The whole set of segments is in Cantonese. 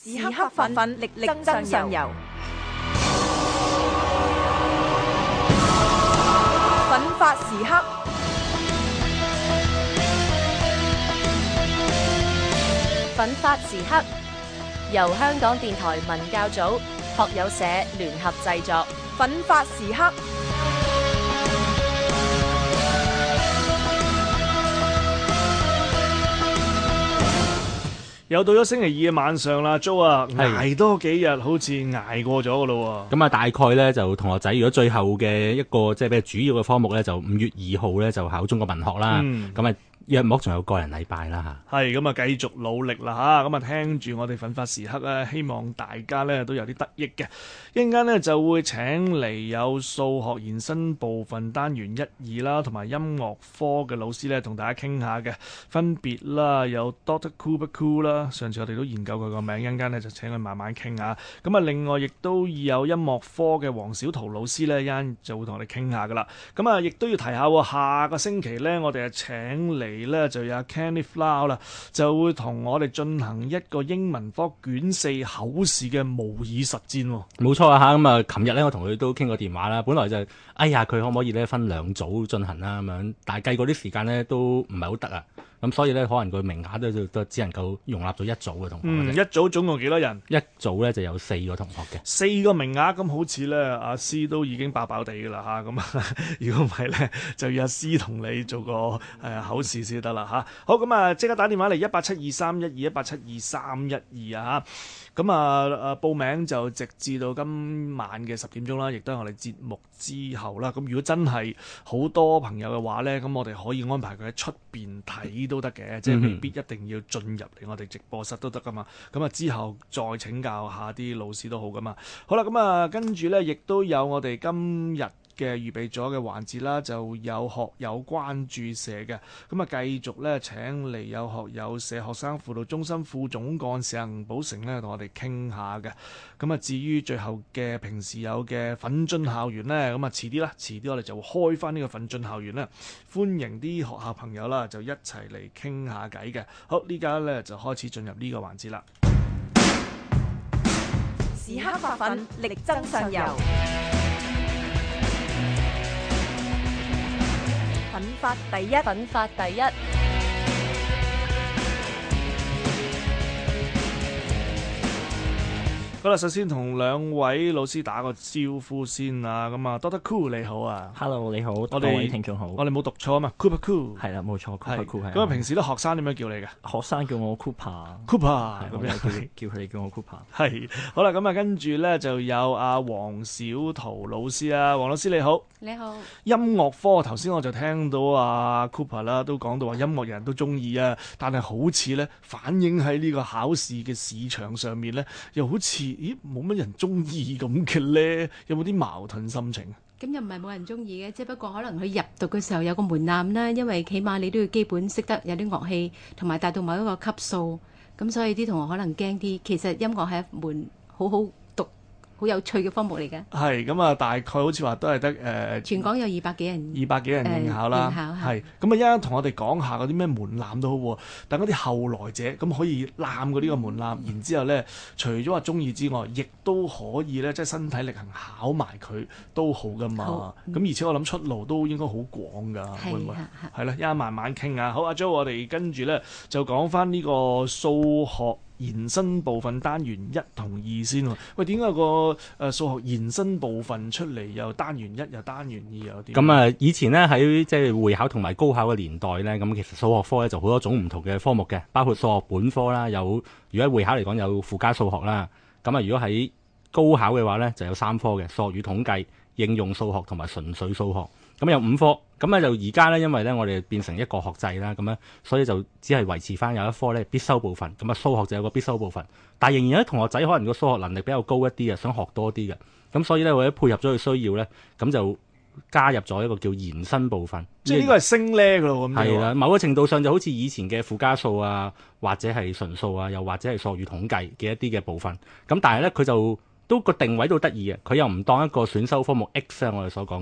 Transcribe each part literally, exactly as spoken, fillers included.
時刻發奮，力力爭上游。奮發時刻， 奮發時刻，由香港電台文教組、學友社聯合製作。 奮發時刻。 又到咗星期二嘅晚上啦 ，Jo 啊，捱多幾日好似捱過咗噶咯喎。 咁啊，大概咧就同學仔，如果最後嘅一個即係比較主要嘅科目咧，就五月二號咧就考中國文學啦。咁啊、嗯。約莫仲有個人禮拜啦嚇， 係咁啊，繼續努力啦嚇，咁啊聽住我哋奮發時刻咧，希望大家咧都有啲得益嘅。一陣間咧就會請嚟有數學延伸部分單元一二啦，同埋音樂科嘅老師咧，同大家傾下嘅。分別啦，有 Doctor Cooper Cool 啦，上次我哋都研究佢個名，一陣間咧就請佢慢慢傾下。咁啊，另外亦都有音樂科嘅黃小圖老師咧，一陣就會同我哋傾下噶啦。咁啊，亦都要提下喎，下個星期咧，我哋係請嚟。咧就有 Kenneth Lau 啦，就會同我哋進行一個英文科卷四口試嘅模擬實戰。 冇錯啊嚇，咁啊，琴日咧我同佢都傾過電話啦，本來就係、哎呀佢可唔可以咧分兩組進行啦咁樣，但係計過啲時間咧都唔係好得啊。咁所以咧，可能佢名額都都只能夠容納咗一組嘅同學。 嗯，一組總共幾多人？ 一組咧就有四個同學嘅。 四個名額，咁好似咧阿師都已經爆爆地㗎啦嚇。咁啊，如果唔係咧，就要阿師同你做個誒、呃、口試先得啦嚇。好，咁啊，即刻打電話嚟一八七二三一二一八七二三一二啊嚇。咁啊誒報名就直至到今晚嘅十點鐘啦，亦都係我哋節目之後啦。咁如果真係好多朋友嘅話咧，咁我哋可以安排佢喺出邊睇都得嘅，即係未必一定要進入嚟我哋直播室都得噶嘛。咁啊之後再請教下啲老師都好噶嘛。好啦，咁啊跟住咧，亦都有我哋今日嘅預備咗嘅環節啦，就有學友關注社嘅，咁啊繼續咧請嚟有學友社學生輔導中心副總幹事吳寶成咧同我哋傾下嘅。咁啊至於最後嘅平時有嘅奮進校園咧，咁啊遲啲啦，遲啲我哋就會開翻呢個奮進校園啦，歡迎啲學校朋友啦就一齊嚟傾下偈嘅。好，呢家咧就開始進入呢個環節啦。 時刻發奮，力爭上游。奮發第一， 奮發第一。 好啦，首先同兩位老師打個招呼先啊。咁啊 ，Doctor Cool 你好啊 ，Hello 你好， 我哋各位聽眾好。 我哋冇讀錯啊嘛 ，Cooper Cool 係啦，冇錯 ，Cooper Cool 係。 咁啊，平時啲學生點樣叫你嘅？ 學生叫我 Cooper，Cooper Cooper 咁樣叫叫佢哋叫我 Cooper。 係好啦，咁啊，跟住咧就有阿黃小圖老師啊，黃老師你好。 你好。 音樂科頭先我就聽到阿 Cooper 啦，都講到話音樂人都中意啊，但係好似咧反映喺呢個考試嘅市場上面咧，又好似咦冇乜人中意咁嘅咧，有冇啲矛盾心情？ 咁又唔係冇人中意嘅，只不過可能佢入讀嘅時候有個門檻啦，因為起碼你都要基本識得有啲樂器，同埋達到某一個級數，咁所以啲同學可能驚啲。其實音樂係一門好好讀、好有趣嘅科目嚟嘅。係咁啊，大概好似話都係得誒，呃、 全港有二百幾人， 二百幾人應考啦。係咁啊，一陣同我哋講下嗰啲咩門檻都好，等嗰啲後來者咁可以攬過呢個門檻，嗯、然之後咧，除咗話中意之外，亦都可以咧，即係身體力行考埋佢都好噶嘛。咁、嗯、而且我諗出路都應該好廣㗎，會唔會？係啦，一陣慢慢傾啊。好，阿 Jo，我哋跟住咧就講翻呢個數學延伸部分單元一同二先喎。喂，點解個誒數學延伸部分出嚟又單元一又單元二又點？ 咁啊，以前咧喺即係會考同埋高考嘅年代咧，咁其實數學科咧就好多種唔同嘅科目嘅，包括數學本科啦，有如果喺會考嚟講有附加數學啦。咁啊，如果喺高考嘅話咧，就有三科嘅數學與統計、應用數學同埋純粹數學。咁有五科。咁咧就而家咧，因為咧我哋變成一個學制啦，咁樣所以就只係維持翻有一科咧必修部分。咁啊數學就有個必修部分，但係仍然有啲同學仔可能個數學能力比較高一啲嘅，想學多啲嘅。咁所以咧為咗配合咗佢需要咧，咁就加入咗一個叫延伸部分。 即係呢個係升叻㗎咯，咁係啦，某個程度上就好似以前嘅附加數啊，或者係純數啊，又或者係數學與統計嘅一啲嘅部分。咁但係咧佢就都個定位都得意嘅，佢又唔當一個選修科目 X 啊，我哋所講嘅，佢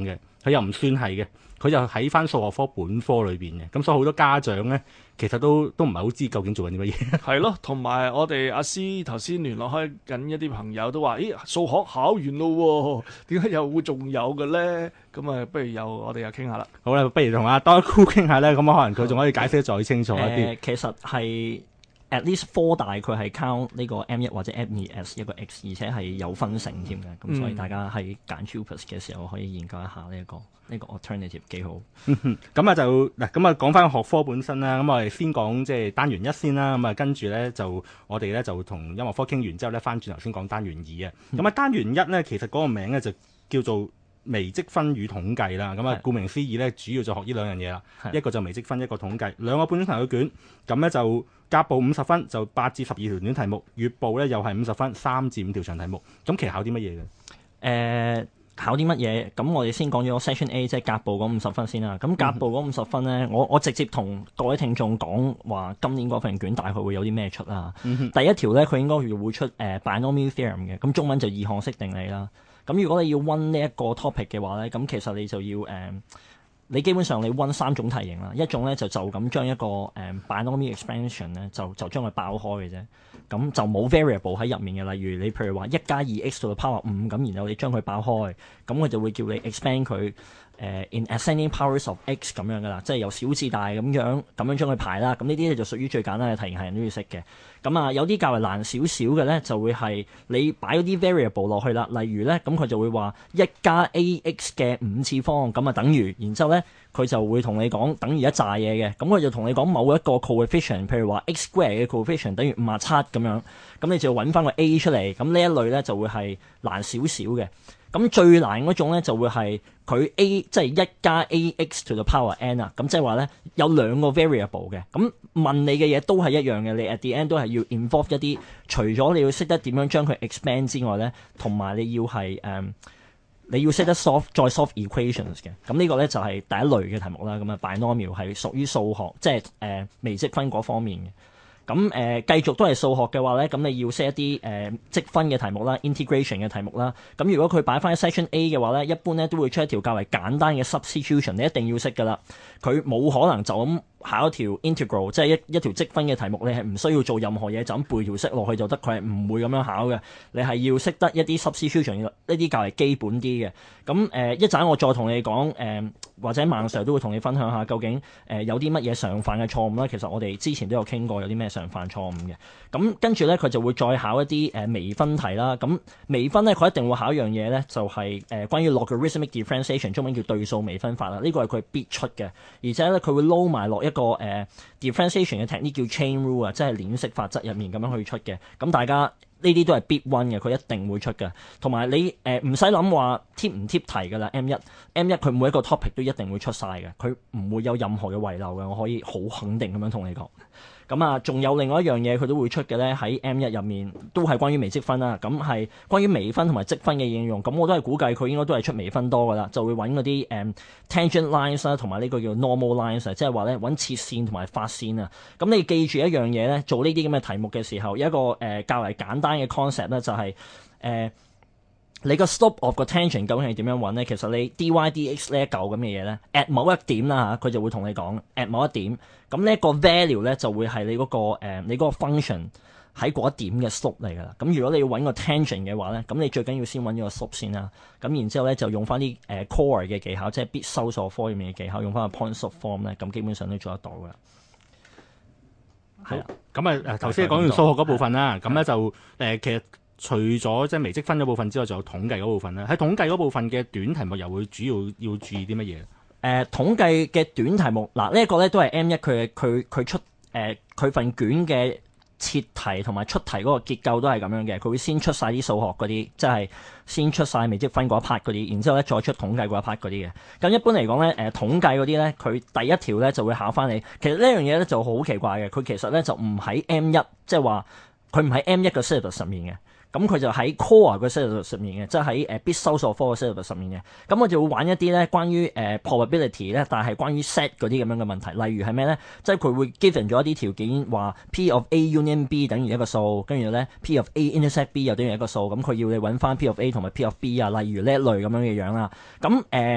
佢又唔算係嘅，佢就喺翻數學科本科裏邊嘅，咁所以好多家長咧其實都都唔係好知究竟做緊啲乜嘢。 係咯，同埋我哋阿師頭先聯絡開緊一啲朋友都話：咦，數學考完咯喎，點解又會仲有嘅咧？咁啊，不如又我哋又傾下啦。 好啦，不如同阿 Doctor Khoo 傾下咧，咁可能佢仲可以解釋得再清楚一啲。 呃其實係 at least 科大佢係 count 呢個 M 一或者 M 二 as 一個 X，而且係有分成添嘅，咁、 嗯所以大家喺揀 Jupas 嘅時候可以研究一下呢、一個呢、個 alternative 幾好。 咁啊就嗱，咁啊講翻學科本身啦，咁我哋先講即係單元一先啦，咁啊跟住咧就我哋咧就同音樂科傾完之後咧，翻轉頭先講單元二啊。咁啊單元一咧，其實嗰個名咧就叫做微積分與統計啦，咁啊，顧名思義咧，主要就學呢兩樣嘢啦。一個就微積分，一個統計，兩個半鐘頭嘅卷。咁咧就甲部五十分，就八至十二條短題目；乙部咧又係五十分，三至五條長題目。咁其實考啲乜嘢嘅？ 誒、呃考啲乜嘢？咁我哋先講咗 Section A，即係甲部嗰五十分先啦。咁甲部嗰五十分咧，我我直接同各位聽眾講話，今年嗰份卷大概會有啲咩出啦。 嗯、 第一條咧，佢應該會出誒、呃、binomial theorem 嘅，咁中文就二項式定理啦。咁如果你要温呢一個 topic 嘅話咧，咁其實你就要誒、呃，你基本上你温三種題型啦。一種咧就就咁將一個誒、呃、binomial expansion 咧，就就將佢爆開嘅啫。咁就冇 variable 喺入面嘅，例如你譬如話一加二 x to the power 五，咁然後你將佢爆開，咁佢就會叫你 expand 佢誒、呃、in ascending powers of x 咁樣噶啦，即係由小至大咁樣咁樣將佢排啦。咁呢啲咧就屬於最簡單嘅題型，係人都要識嘅。咁啊有啲較為難少少嘅咧，就會係你擺嗰啲 variable 落去啦。例如咧，咁佢就會話一加 ax 嘅五次方，咁啊等於，然之後咧佢就會同你講等於一紮嘢嘅。咁佢就同你講某一個 coefficient， 譬如話 x square 嘅 coefficient 等於五十七咁樣，咁你就要揾翻個 a 出嚟。咁呢一類咧就會係難少少嘅。咁最難嗰種咧就會係佢 a 即係一加 ax to the power n 啊，咁即係話咧有兩個 variable 嘅，咁問你嘅嘢都係一樣嘅，你 at the end 都係要 involve 一啲，除咗你要識得點樣將佢 expand 之外咧，同埋你要係誒、um, 你要識得 solve 再 solve equations 嘅，咁呢個咧就係第一類嘅題目啦。咁啊 binomial 係屬於數學，即係誒、呃、微積分嗰方面嘅。咁誒、呃、繼續都係數學嘅話咧，咁你要識一啲誒、呃、積分嘅題目啦 ，integration 嘅題目啦。咁如果佢擺翻喺 section A 嘅話咧，一般咧都會出一條較為簡單嘅 substitution，你一定要識噶啦。佢冇可能就咁考一條 integral，即係一一條積分嘅題目，你係唔需要做任何嘢，就咁背條式落去就得。佢係唔會咁樣考嘅。你係要識得一啲 substitution，呢啲較為基本啲嘅。咁誒、呃、一陣我再同你講誒、呃，或者萬 Sir都會同你分享下究竟誒、呃、有啲乜嘢常犯嘅錯誤啦。其實我哋之前都有傾過有啲咩常犯錯誤嘅。咁跟住咧佢就會再考一啲誒、呃、微分題啦。咁微分咧佢一定會考一樣嘢咧，就係、是、誒、呃、關於 logarithmic differentiation， 中文叫對數微分法啦。呢、這個係佢必出嘅，而且咧佢會撈埋落一個誒、呃、differentiation 嘅 technique 叫 chain rule 啊，即係鏈式法則入面咁樣去出嘅。咁大家呢啲都係必 one 嘅，佢一定會出嘅。同埋你誒唔使諗話貼唔貼題㗎啦。M 一 M 一佢每一個 topic 都一定會出晒嘅，佢唔會有任何嘅遺漏嘅。我可以好肯定咁樣同你講。咁啊，仲有另外一樣嘢佢都會出嘅咧，喺 M 一入面都係關於微積分啦。咁係關於微分同埋積分嘅應用。咁我都係估計佢應該都係出微分多㗎啦，就會揾嗰啲誒 tangent lines 啦，同埋呢個叫 normal lines， 即係話咧揾切線同埋發線啊。咁你記住一樣嘢咧，做呢啲咁嘅題目嘅時候，有一個誒、呃、較為簡單嘅 concept 咧，就係、是、誒。呃你個 slope of 個 tangent 究竟係點樣揾咧？其實你 dy dx 呢一嚿咁嘅嘢咧 at 某一點啦嚇，佢就會同你講 at 某一點。咁呢一個 value 咧就會係你嗰、那個、呃、你嗰個 function 喺嗰一點嘅 slope 嚟㗎啦。咁如果你要揾個 tangent 嘅話咧，咁你最緊要先揾咗個 slope 先啦。咁然之後咧就用翻啲誒 core 嘅技巧，即係必修數科入面嘅技巧，用翻個 Poinsot form 咧，咁基本上都做得到㗎啦。 係啊，咁啊誒頭先講完數學嗰部分啦，咁咧就誒、呃、其實。除咗即係微積分嗰部分之外，仲有統計嗰部分咧。喺統計嗰部分嘅短題目又會主要要注意啲乜嘢？誒、 呃，統計嘅短題目嗱，呢、這、一個咧都係 M 一佢佢佢出誒佢、呃、份卷嘅設題同埋出題嗰個結構都係咁樣嘅。佢會先出晒啲數學嗰啲，即係先出晒微積分嗰一 part 嗰啲，然之後咧再出統計嗰一 part 嗰啲嘅。咁一般嚟講咧，誒、呃、統計嗰啲咧，佢第一條咧就會考翻你。其實呢樣嘢咧就好奇怪嘅，佢其實咧就唔喺 M 一，即係話佢唔喺 M 一嘅 syllabus 入面嘅。咁佢就喺 core 嘅 syllabus 入面嘅，即係喺誒必修數科嘅 syllabus 入面嘅。咁我就會玩一啲咧關於誒、呃、probability 咧，但係關於 set 嗰啲咁樣嘅問題。例如係咩咧？即係佢會 given 咗一啲條件，話 P of A union B 等於一個數，跟住咧 P of A intersect B 又等於一個數。咁佢要你揾翻 P of A 同埋 P of B 啊，例如呢一類咁樣嘅樣啦。咁誒、呃、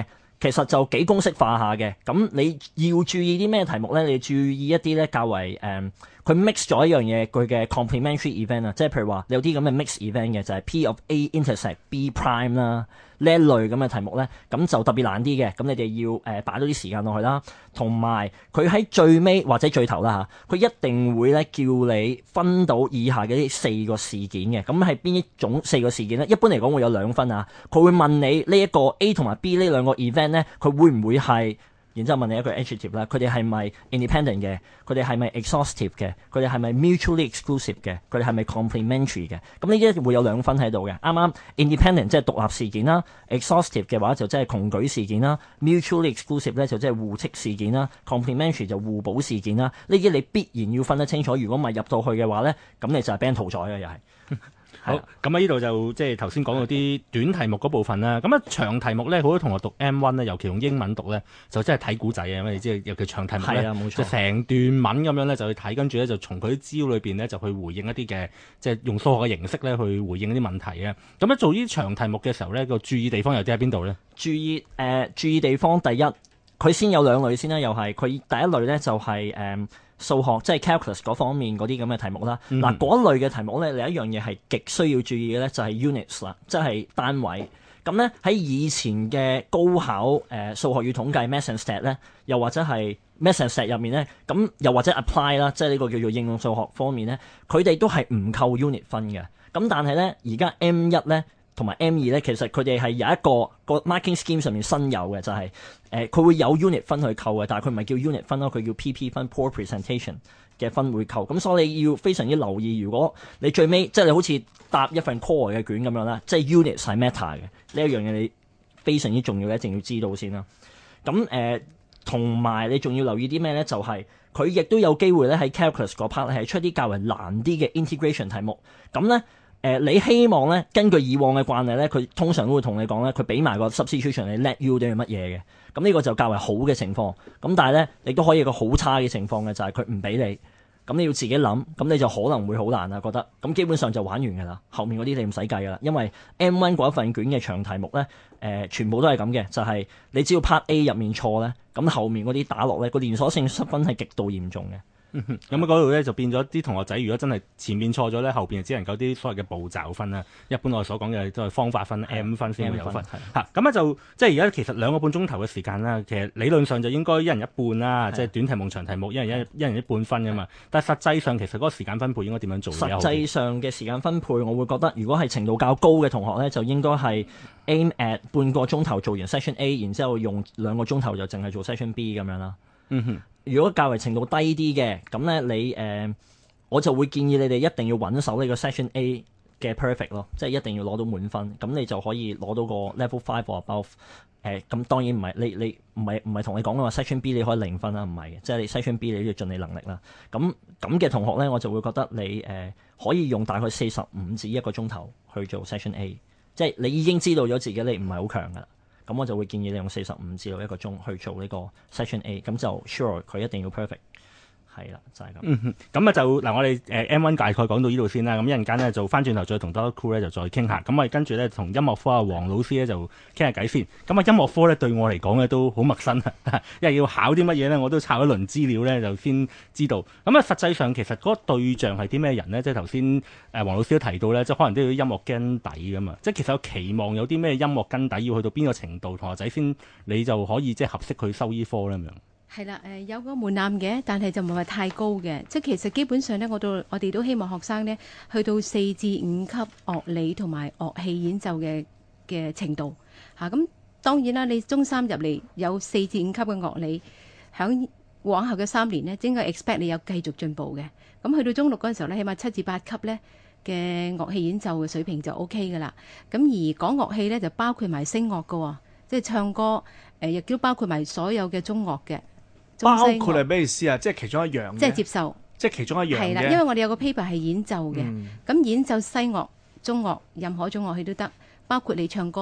其實就幾公式化下嘅。咁你要注意啲咩題目咧？你注意一啲咧較為誒，佢、嗯、mix 咗一樣嘢，佢嘅 complementary event 啊，即係譬如話你有啲咁嘅 mix event 嘅，就係、是、P of A intersect B prime 啦，呢一類咁嘅題目咧，咁就特別難啲嘅。咁你哋要誒擺多啲時間落去啦，同埋佢喺最尾或者最頭啦嚇，佢一定會咧叫你分到以下嘅呢四個事件嘅。咁係邊一種四個事件咧？一般嚟講會有兩分啊。佢會問你呢一個 A 同埋 B 呢兩個 event 咧，佢會唔會係？然之後問你一個 adjective 啦，佢哋係咪 independent 嘅？佢哋係咪 exhaustive 嘅？佢哋係咪 mutually exclusive 嘅？佢哋係咪 complementary 嘅？咁呢啲會有兩分喺度嘅。啱啱 independent 即係獨立事件啦 ，exhaustive 嘅話就即係窮舉事件啦 ，mutually exclusive 咧就即係互斥事件啦 ，complementary 就互補事件啦。呢啲你必然要分得清楚。如果唔係入到去嘅話咧，咁你就係俾人屠宰嘅又係。 好，咁喺呢度就即係頭先講到啲短題目嗰部分啦。咁啊長題目咧，好多同學讀 M 一 咧，尤其用英文讀咧，就真係睇古仔啊！因為你知尤其長題目咧，就成段文咁樣咧就去睇，跟住咧就從佢啲資料裏邊咧就去回應一啲嘅，即係用數學嘅形式咧去回應一啲問題啊。咁咧做呢啲長題目嘅時候咧，個注意地方有啲喺邊度咧？注意誒、 呃，注意地方第一，佢先有兩類先啦，又係佢第一類咧就係、是、誒。呃數學即係 calculus 嗰方面嗰啲咁嘅題目啦，嗱嗰、嗯、類嘅題目咧，另一樣嘢係極需要注意嘅咧，就係 units 啦，即係單位。咁咧喺以前嘅高考誒、呃、數學與統計 maths and stat 咧，又或者係 maths and stat 入面咧，咁又或者 apply 啦，即係呢個叫做應用數學方面咧，佢哋都係唔扣 unit 分嘅。咁但係咧，而家 M 一 咧同埋 M 二 咧，其實佢哋係有一個個 marking scheme 上面新有嘅，就係誒佢會有 unit 分去扣嘅，但係佢唔係叫 unit 分咯，佢叫 P P 分 poor presentation 嘅分會扣。咁所以你要非常之留意，如果你最尾即係你好似答一份 core 嘅卷咁樣啦，即係 unit 係 matter 嘅呢一樣嘢，你非常之重要，一定要知道先啦。咁誒同埋你仲要留意啲咩咧？就係佢亦都有機會咧喺 calculus 嗰 part 係出啲較為難啲嘅 integration 題目。咁咧。誒、呃，你希望咧，根據以往嘅慣例咧，佢通常都會同你講咧，佢俾埋個 substitution 你 let you 啲係乜嘢嘅，咁呢個就較為好嘅情況。咁但係咧，亦都可以有個好差嘅情況嘅，就係佢唔俾你，咁你要自己諗，咁你就可能會好難啦，覺得，咁基本上就玩完㗎啦。後面嗰啲你唔使計㗎啦，因為 M 一 嗰一份卷嘅長題目咧，誒、呃，全部都係咁嘅，就係、是、你只要 part A 入面錯咧，咁後面嗰啲打落咧，個連鎖性失分係極度嚴重嘅。 嗯哼，咁啊嗰度咧就變咗啲同學仔，如果真係前面錯咗咧，後邊就只能夠啲所謂嘅步驟分啦。一般我哋所講嘅都係方法分 M 分先會有分。嚇，咁咧就即係而家其實兩個半鐘頭嘅時間啦，其實理論上就應該一人一半啦，即係短題目長題目一人一一人一半分噶嘛。但係實際上其實嗰個時間分配應該點樣做？ 實際上嘅時間分配，我會覺得如果係程度較高嘅同學咧，就應該係 aim at 半個鐘頭做完 session A，然之後用兩個鐘頭就淨係做 session B 咁樣啦。 嗯哼。 如果較為程度低啲嘅，咁咧你誒、呃，我就會建議你哋一定要穩守呢個 Session A 嘅 perfect 咯，即係一定要攞到滿分，咁你就可以攞到個 level five or above。誒、呃，咁當然唔係你你唔係唔係同你講嘅話 Session B 你可以零分啦，唔係嘅，即係你 Session B 你要盡你能力啦。咁咁嘅同學咧，我就會覺得你誒、呃、可以用大概四十五至一個鐘頭去做 Session A， 即係你已經知道咗自己你唔係好強噶啦。咁我就會建議你用四十五至到一個鐘去做呢個 Session A， 咁就 sure 佢一定要 perfect， 係啦，就係、是、咁。 嗯哼，咁啊就嗱，我哋誒 M 一 大概講到呢度先啦。咁一陣間咧就翻轉頭再同 Doctor Cool 咧就再傾下。咁我哋跟住咧同音樂科啊黃老師咧就傾下偈先。咁啊音樂科咧對我嚟講咧都好陌生啊，因為要考啲乜嘢咧，我都抄一輪資料咧就先知道。咁啊實際上其實嗰個對象係啲咩人咧？即係頭先誒黃老師都提到咧，即係可能都要音樂根底噶嘛。即係其實有期望有啲咩音樂根底要去到邊個程度，同學仔先你就可以即係合適去修醫科咧咁樣。 係啦，誒、呃、有個門檻嘅，但係就唔係話太高嘅。即係其實基本上咧，我都我哋都希望學生咧去到四至五級樂理同埋樂器演奏嘅嘅程度嚇。咁、啊、當然啦，你中三入嚟有四至五級嘅樂理，響往後嘅三年咧，應該 expect 你有繼續進步嘅。咁去到中六嗰陣時候咧，起碼七至八級咧嘅樂器演奏嘅水平就 O K 噶啦。咁而講樂器咧，就包括埋聲樂㗎喎，即係唱歌誒，亦、呃、都包括埋所有嘅中樂嘅。 包括係咩意思啊？即係其中一樣， 即係接受， 即係其中一樣係啦。因為我哋有個 paper 係演奏嘅，咁、嗯、演奏西樂、中樂、任何一種樂器都得，包括你唱歌，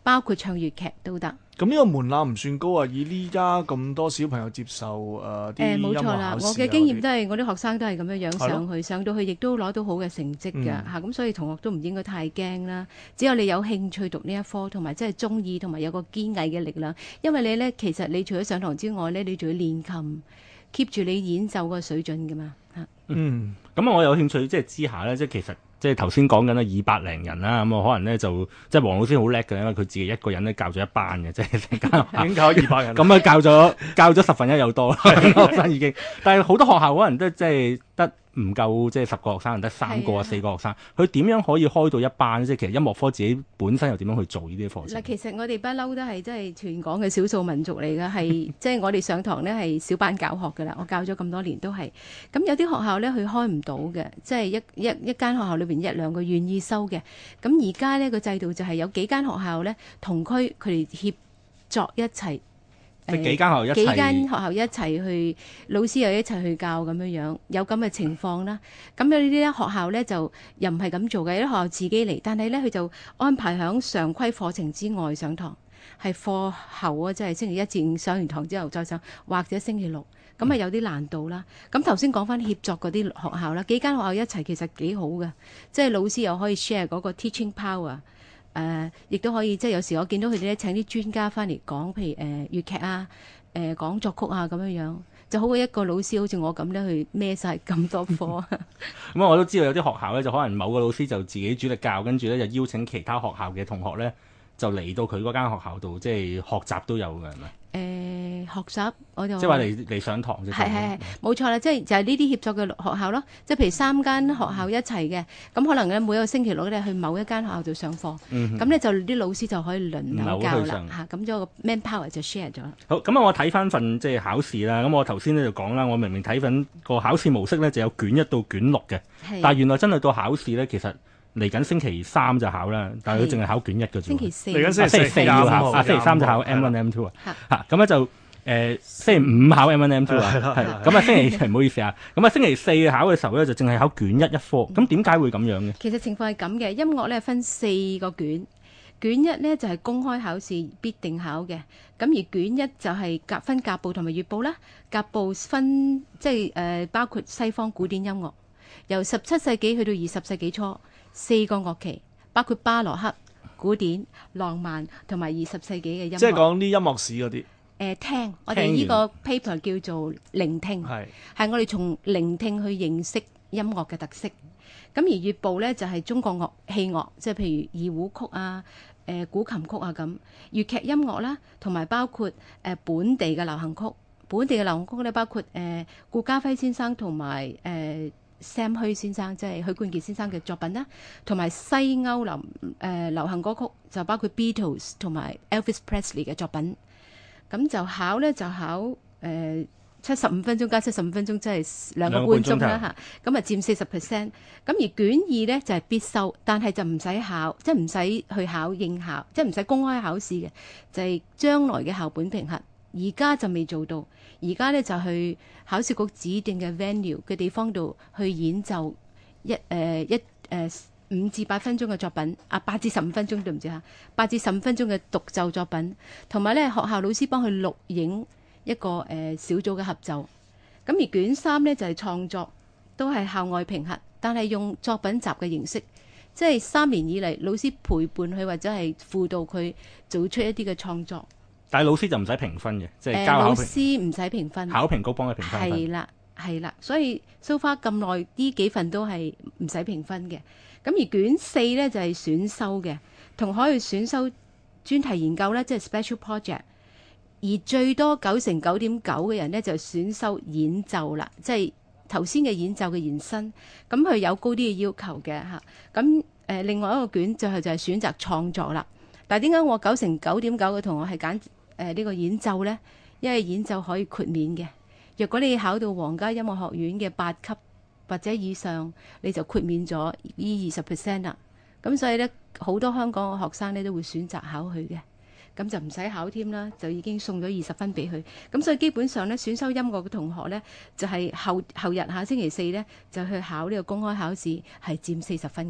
包括唱粵劇都得。 咁呢個門檻唔算高啊！以呢家咁多小朋友接受誒啲、呃、 誒冇錯啦，我嘅經驗都係我啲學生都係咁樣樣上去， 的上到去亦都攞到好嘅成績㗎嚇，咁、嗯、所以同學都唔應該太驚啦。只有你有興趣讀呢一科，同埋真係中意，同埋有個堅毅嘅力量。因為你咧，其實你除咗上堂之外咧，你仲要練琴 keep 住你演奏個水準㗎嘛嚇。 嗯，咁啊，我有興趣即係知下咧，即係其實。即係頭先講緊啦，二百零人啦，咁啊可能咧就即係黃老師好叻嘅，因為佢自己一個人咧教咗一班嘅，即係成間學校已經教咗二百人， 咁啊教咗教咗十分一有多學生已經，但係好多學校可能都即係得唔夠，即係十個學生，得三個啊四個學生，佢點樣可以開到一班？即係其實音樂科自己本身又點樣去做呢啲課程？ 嗱，其實我哋不嬲都係即係全港嘅少數民族嚟嘅，係即係我哋上堂咧係小班教學㗎啦。我教咗咁多年都係，咁有啲學校咧佢開唔到嘅，即係一一一間學校裏邊一兩個願意收嘅。咁而家呢個制度就係有幾間學校咧同區佢哋協作一齊。 即係幾間學校一齊， 幾間學校一齊去，老師又一齊去教咁樣樣，有咁嘅情況啦。咁有呢啲學校咧就又唔係咁做嘅，有啲學校自己嚟，但係咧佢就安排喺常規課程之外上堂，係課後啊，即係星期一至五上完堂之後再上，或者星期六，咁啊有啲難度啦。咁頭先講翻協作嗰啲學校啦，幾間學校一齊其實幾好嘅，即係老師又可以 share 嗰個 teaching power。誒，亦都、呃、可以，即係有時我見到佢哋咧請啲專家翻嚟講，譬如誒、呃、粵劇啊、誒、呃、講作曲啊咁樣樣，就好過一個老師好似我咁咧去孭晒咁多科。咁啊、 嗯，我都知道有啲學校咧，就可能某個老師就自己主力教，跟住咧就邀請其他學校嘅同學咧，就嚟到佢嗰間學校度，即係學習都有嘅，係咪？ 誒、呃、學習我就即係話嚟嚟上堂啫， 係係係冇錯啦，即係就係呢啲協作嘅學校咯。即係譬如三間學校一齊嘅，咁可能咧每個星期六咧去某一間學校度上課，咁咧、嗯、就啲老師就可以輪流教啦嚇。咁咗個 manpower 就 share 咗。好， 咁啊，我睇翻份即係考試啦。咁我頭先咧就講啦，我明明睇緊個考試模式咧就有卷一到卷六嘅，是但係原來真係到考試咧，其實嚟緊星期三就考啦，但係佢淨係考卷一嘅啫。 星期四嚟緊星期四要考，啊星期三就考 M one M two 啊，嚇咁咧就。誒、呃、星期五考 M one M two 啊，係咁啊星期唔好意思啊，咁啊星期四考嘅時候咧就淨係考卷一一科，咁點解會咁樣嘅？ 其實情況係咁嘅，音樂咧分四個卷，卷一咧就係、是、公開考試必定考嘅，咁而卷一就係甲分甲部同埋乙部啦，甲部分即係誒、呃、包括西方古典音樂，由十七世紀去到二十世紀初，四個樂期包括巴洛克、古典、浪漫同埋二十世紀嘅音樂。 即係講啲音樂史嗰啲。 誒、呃、聽，我哋呢個 paper 叫做聆聽，係係我哋從聆聽去認識音樂嘅特色。咁而乙部咧就係、是、中國樂器樂，即係譬如二胡曲啊、誒、呃、古琴曲啊咁，粵劇音樂啦，同埋包括誒、呃、本地嘅流行曲。本地嘅流行曲咧包括誒、呃、顧嘉輝先生同埋誒 Sam 許先生，即係許冠傑先生嘅作品啦，同埋西歐流誒、呃、流行歌曲就包括 Beatles 同埋 Elvis Presley 嘅作品。咁就考咧就考誒七十五分鐘加七十五分鐘，即係兩個半鐘啦嚇。咁啊佔四十 percent。咁而卷二咧就係、是、必修，但係就唔使考，即係唔使去考應考，即係唔使公開考試嘅，就係、是、將來嘅校本評核。而家就未做到，而家咧就去考試局指定嘅 venue 嘅地方度去演奏一誒、呃、一誒。呃五至八分鐘嘅作品，啊八至十五分鐘對唔住嚇，八至十五分鐘嘅獨奏作品，同埋咧學校老師幫佢錄影一個誒、呃、小組嘅合奏。咁而卷三咧就係、是、創作，都係校外評核，但係用作品集嘅形式，即係三年以嚟老師陪伴佢或者係輔導佢做出一啲嘅創作。 但係老師就唔使評分嘅，即係交考評、呃、老師唔使評分， 考評局幫佢評分。 係啦係啦，所以 so far 咁耐呢幾份都係唔使評分嘅。咁而卷四咧就係、是、選修嘅，同可以選修專題研究咧，即係 special project。而最多九成九點九嘅人咧就選修演奏啦，即係頭先嘅演奏嘅延伸。咁佢有高啲嘅要求嘅嚇。咁誒、呃、另外一個卷就係就係選擇創作啦。但係點解我九成九點九嘅同學係揀誒呢個演奏咧？因為演奏可以豁免嘅。若果你考到皇家音樂學院嘅八級或者以上，你就豁免咗呢二十 percent 啦。咁所以咧，好多香港嘅學生咧都會選擇考佢嘅，咁就唔使考添啦，就已經送咗二十分俾佢。咁所以基本上咧，選修音樂嘅同學咧，就係、是、後後日下星期四咧就去考呢個公開考試，係佔四十分嘅啫。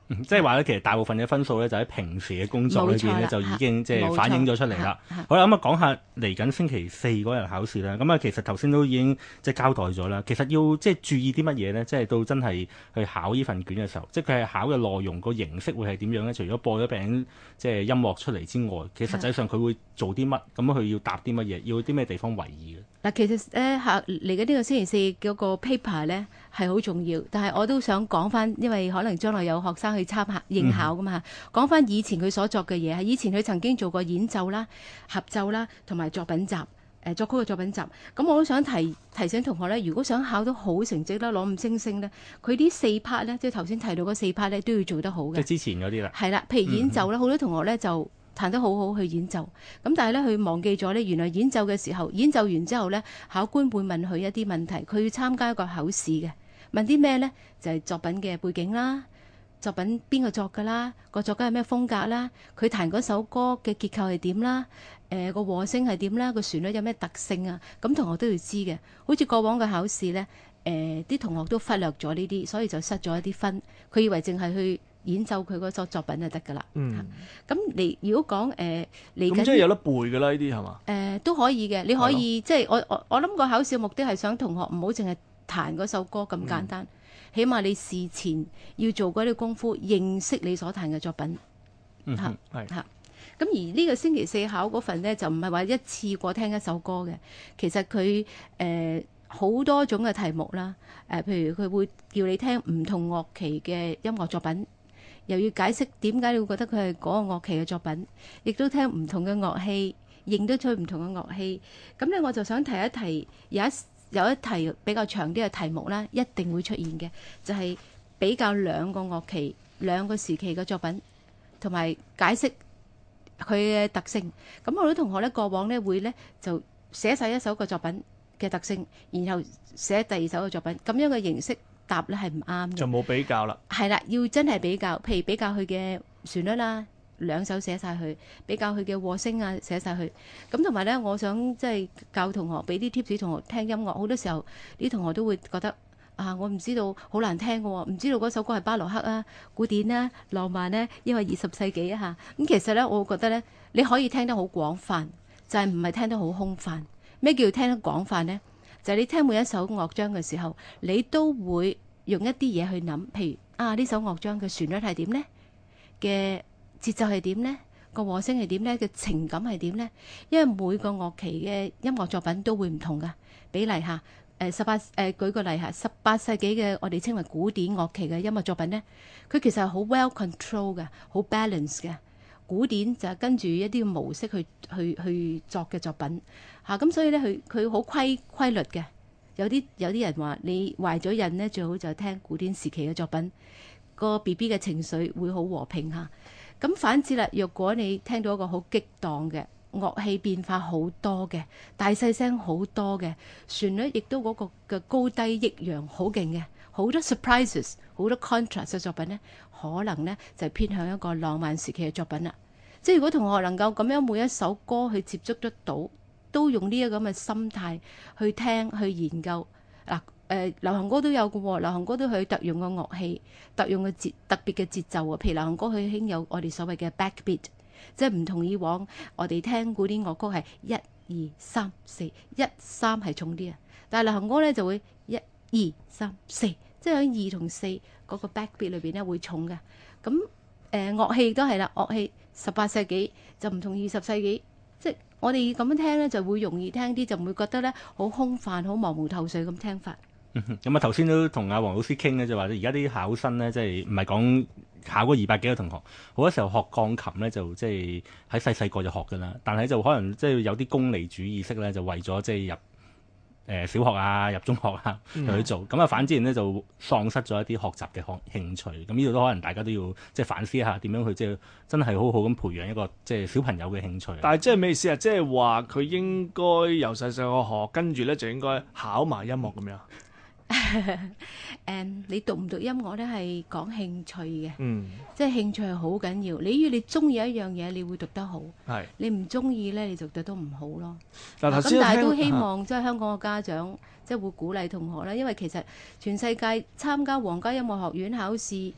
嗯即係話咧，其實大部分嘅分數咧就喺平時嘅工作裏邊咧冇錯啦就已經即冇錯係反映咗出嚟啦。 嚇嚇好啦，咁啊講下嚟緊星期四嗰日考試啦。咁啊，其實頭先都已經即係交代咗啦。其實要即係注意啲乜嘢咧？即係到真係去考呢份卷嘅時候，即係佢係考嘅內容個形式會係點樣咧？除咗播咗餅即係音樂出嚟之外，其實實際上佢會做啲乜？咁佢要答啲乜嘢？要啲咩地方為意嘅？ 嗱，其實咧下嚟緊呢個星期四嗰個 paper 咧係好重要，但係我都想講翻，因為可能將來有學生去參考應考噶嘛，講翻、嗯、以前佢所作嘅嘢，係以前佢曾經做過演奏啦、合奏啦，同埋作品集，誒、呃、作曲嘅作品集。咁我都想提提醒同學咧，如果想考到好成績啦，攞五星星咧，佢啲四 part 咧，即係頭先提到嗰四 part 咧，都要做得好嘅。 即係之前嗰啲啦。 係啦，譬如演奏咧，好、嗯、多同學咧就彈得好好去演奏，咁但係咧佢忘記咗咧，原來演奏嘅時候，演奏完之後咧，考官會問佢一啲問題，佢要參加一個考試嘅，問啲咩咧？就係、是、作品嘅背景啦，作品邊個作㗎啦，個作家係咩風格啦，佢彈嗰首歌嘅結構係點啦，誒個和聲係點啦，個旋律有咩特性啊？咁同學都要知嘅。好似過往嘅考試咧，誒、呃、啲同學都忽略咗呢啲，所以就失咗一啲分。佢以為淨係去演奏佢嗰首作品就得㗎啦。嗯，咁你如果講誒嚟緊， 咁即係有得背㗎啦，呢啲係嘛？ 誒、呃、都可以嘅，你可以即係我我我諗個考試嘅目的係想同學唔好淨係彈嗰首歌咁簡單，嗯、起碼你事前要做嗰啲功夫，認識你所彈嘅作品。 嗯， 嚇係嚇。咁而呢個星期四考嗰份呢，就唔係話一次過聽一首歌嘅，其實佢誒好多種嘅題目啦。誒、呃，譬如佢會叫你聽唔同樂器嘅音樂作品。又要解釋點解你會覺得佢係嗰個樂器嘅作品，亦都聽唔同嘅樂器，認得出唔同嘅樂器。咁咧，我就想提一提，有一有一題比較長啲嘅題目啦，一定會出現嘅，就係、是、比較兩個樂器、兩個時期嘅作品，同埋解釋佢嘅特性。咁好多同學咧，過往咧會咧就寫晒一首個作品嘅特性，然後寫第二首嘅作品，咁樣嘅形式。答咧係唔啱嘅，就冇比較啦。 係啦，要真係比較，譬如比較佢嘅旋律啦，兩首寫晒佢；比較佢嘅和聲啊，寫晒佢。咁同埋咧，我想即係教同學，俾啲 tips 同學聽音樂。好多時候啲同學都會覺得啊，我唔知道好難聽嘅喎，唔知道嗰首歌係巴洛克啊、古典啊、浪漫呢，因為二十世紀啊嚇。咁其實咧，我覺得咧，你可以聽得好廣泛，就係唔係聽得好空泛。咩叫聽得廣泛呢？就係你聽每一首樂章嘅時候，你都會用一啲嘢去諗，譬如啊呢首樂章嘅旋律係點呢？嘅節奏係點呢？個和聲係點呢？嘅情感係點呢？因為每個樂器嘅音樂作品都會唔同噶。比例下，誒十八誒舉個例下，十八世紀嘅我哋稱為古典樂器嘅音樂作品呢，佢其實係好 well control 嘅，好 balance 嘅。古典就係跟住一啲模式去去去作嘅作品嚇，咁、啊、所以咧佢佢好規規律嘅。有啲有啲人話你懷咗孕咧，最好就聽古典時期嘅作品，個 B B 嘅情緒會好和平嚇。咁、啊、反之啦，若果你聽到一個好激盪嘅樂器變化好多嘅大細聲好多嘅旋律，亦都嗰個嘅高低抑揚好勁嘅，好多 surprises 好多 contrast 嘅作品咧，可能咧就係偏向一個浪漫時期嘅作品啦。即係如果同學能夠咁樣每一首歌去接觸得到，都用呢一個咁嘅心態去聽去研究嗱，誒、呃、流行歌都有嘅喎，流行歌都佢特用嘅樂器、特用嘅節特別嘅節奏啊。譬如流行歌佢興有我哋所謂嘅 backbeat，即係唔同以往我哋聽古典樂歌係一二三四，一三係重啲啊，但係流行歌咧就會一二三四，即係喺二同四嗰個 backbeat 裏邊咧會重嘅。咁誒、呃、樂器都係啦，樂器十八世紀就唔同二十世紀，即係我哋咁樣聽咧就會容易聽啲，就唔會覺得咧好空泛、好茫無頭緒咁聽法。 咁啊頭先都同阿黃老師傾咧，就話而家啲考生咧，即係唔係講考嗰二百幾個同學，好多時候學鋼琴咧就即係喺細細個就學㗎啦，但係就可能即係有啲功利主義式咧，就為咗即係入誒、呃、小學啊、入中學啊去做，咁啊、嗯、反之咧就喪失咗一啲學習嘅學興趣。咁呢度都可能大家都要即係反思一下，點樣去即係真係好好咁培養一個即係小朋友嘅興趣。 但係即係咩意思啊？即係話佢應該由細細個學，跟住咧就應該考埋音樂咁樣。 誒、um, 你讀唔讀音樂咧係講興趣嘅， 嗯， 即係興趣係好緊要。你如果你中意一樣嘢，你會讀得好； 係你唔中意咧，你就讀得唔好咯。 嗱，頭咁先但係都希望、 啊、 即係香港嘅家長即係會鼓勵同學啦，因為其實全世界參加皇家音樂學院考試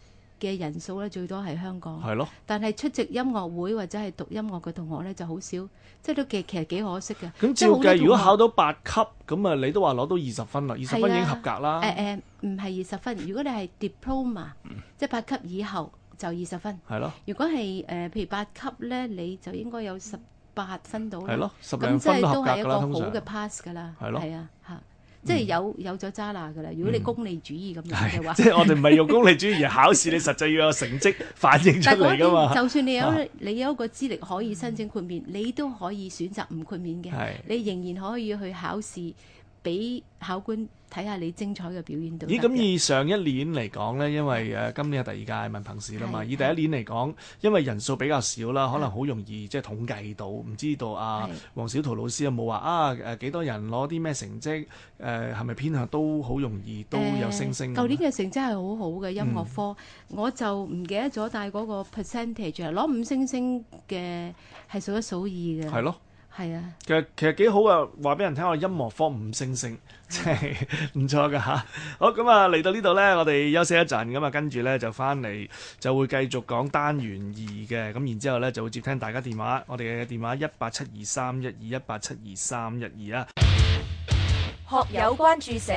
嘅人數咧最多係香港， 係咯。 但係出席音樂會或者係讀音樂嘅同學咧就好少，即係都幾其實幾可惜嘅。 咁照計，如果考到八級，咁啊你都話攞到二十分啦，二十分已經合格啦。 誒誒，唔係二十分，如果你係 diploma，、嗯、即係八級以後就二十分。 係咯。 如果係誒、呃、譬如八級咧，你就應該有十八分到啦。 係咯，十零分都合格㗎啦， 咁即係都係一個好嘅 pass 㗎啦。 係咯。 係啊，嚇。即係有有咗揸拿㗎啦！如果你功利主義咁樣嘅話， 即係我哋唔係用功利主義而考試，你實際要有成績反映出嚟㗎嘛。 就算你有、啊、你有一個資歷可以申請豁免，你都可以選擇唔豁免嘅。你仍然可以去考試，俾考官睇下你精彩嘅表現到。咦？ 咁以上一年嚟講咧，因為誒今年係第二屆文憑試啦嘛，以第一年嚟講，因為人數比較少啦，可能好容易即係統計到，唔知道啊黃小圖老師有冇話啊誒幾多人攞啲咩成績？誒係咪偏向都好容易都有星星？ 舊年嘅成績係好好嘅音樂科，嗯、我就唔記得咗，但係嗰個 percentage 攞五星星嘅係數一數二嘅。 係咯。 係啊， 其實其實幾好啊！話俾人聽，我音樂科五星星，即係唔錯噶嚇。好咁啊，嚟到呢度呢，我哋休息一陣，咁啊跟住呢，就翻嚟就會繼續講單元二嘅，咁然之後呢，就會接聽大家電話，我哋嘅電話一八七二三一二一八七二三一二啊。 學友關注社，